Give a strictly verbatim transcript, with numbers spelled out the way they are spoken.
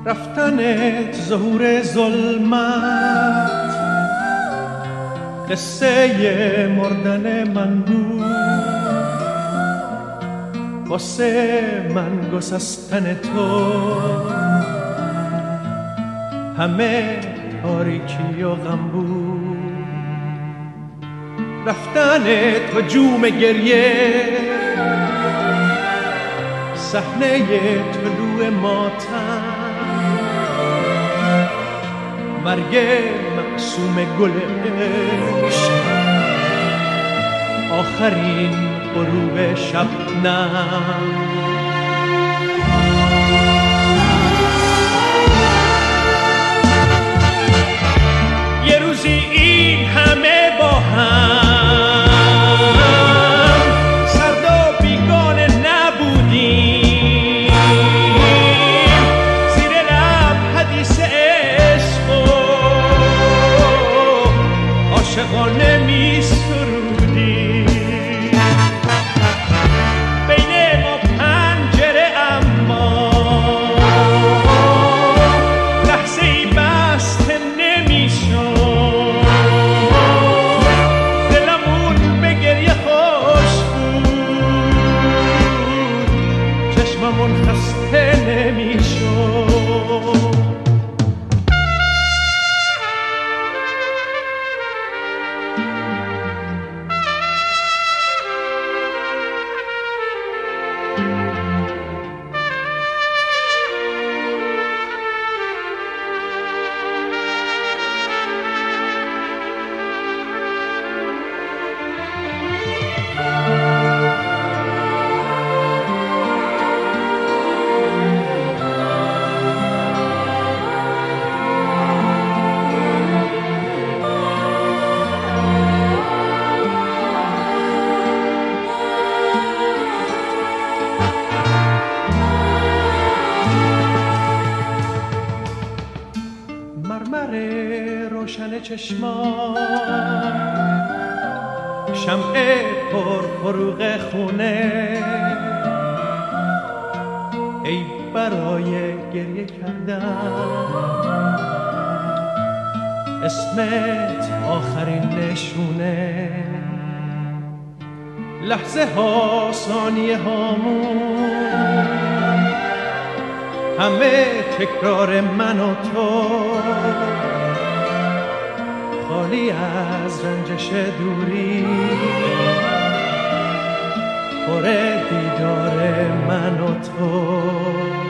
رفتنت ظهور ظلمت، قصه مردن من بود، واسه من گسستن تو همه تاریکی و غم بود. رفتنت هجوم گریه، صحنه طلوع ماتم، مرگ مقسوم گل عشق، آخرین غروب شبنم. یه روزی این همه با هم سرد و بیگانه نبودیم، زیر لب حدیث عشق و عاشقانه می سرودیم. بین ما پنجره اما لحظه ای بسته نمی شد، دلمون به گریه خوش بود، چشممون خسته نمی شد. روشن چشمان، شمع پر فروغ خونه، ای برای گریه کردن اسمت آخرین نشونه. لحظه ها ثانیه هامون همه تکرار من و تو، خالی از رنجش دوری، پر دیدار من و تو.